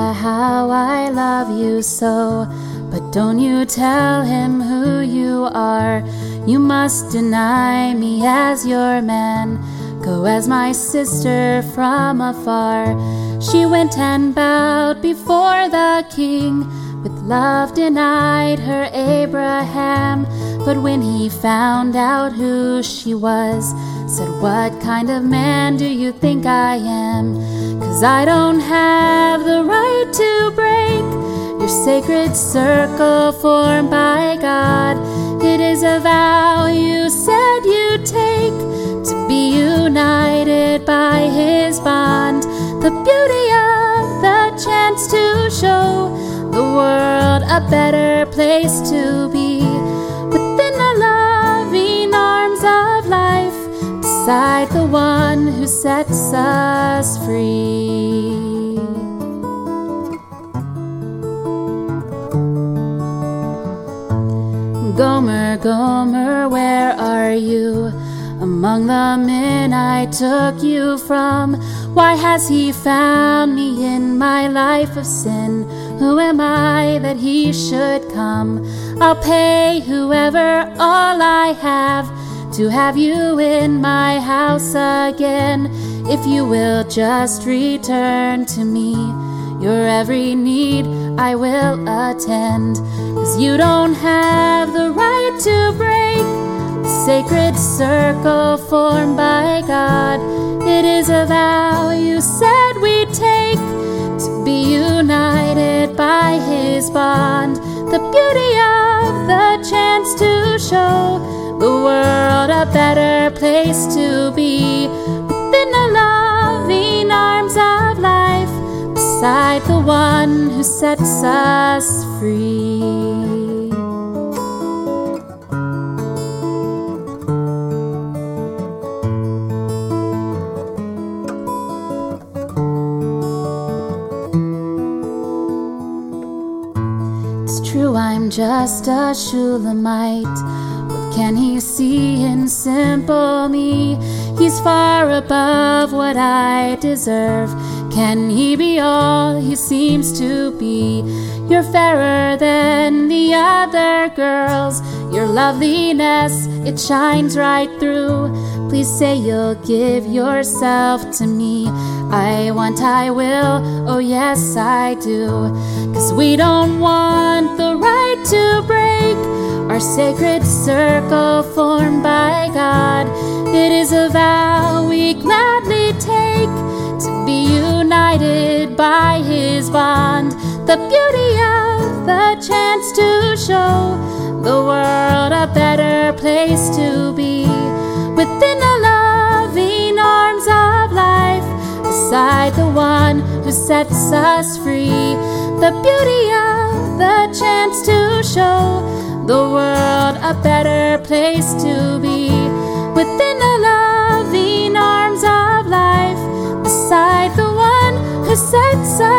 how I love you so. But don't you tell him who you are. You must deny me as your man. Go as my sister from afar. She went and bowed before the king. With love denied her Abraham. But when he found out who she was, said, what kind of man do you think I am? 'Cause I don't have the right to break your sacred circle formed by God. It is a vow you said you'd take, to be united by his bond. The beauty of the chance to show the world a better place to be, within the loving arms of life, beside the one who sets us free. Gomer, Gomer, where are you? Among the men I took you from. Why has he found me in my life of sin? Who am I that he should come? I'll pay whoever all I have to have you in my house again. If you will just return to me, your every need I will attend. 'Cause you don't have the right to break the sacred circle formed by God. It is a vow you said we'd take, to be united by his bond. The beauty of the chance to show the world a better place to be, within the loving arms of life, beside the one who sets us free. It's true, I'm just a Shulamite. What can he see in simple me? He's far above what I deserve. Can he be all he seems to be? You're fairer than the other girls. Your loveliness, it shines right through. Please say you'll give yourself to me. I want, I will, oh yes I do. 'Cause we don't want the right to break our sacred circle formed by God. It is a vow we gladly take, to be united by his bond. The beauty of the chance to show the world a better place to be, within the loving arms of life, beside the one who sets us free. The beauty of the chance to show the world a better place to be, within the loving arms of life, beside the one who sets us free.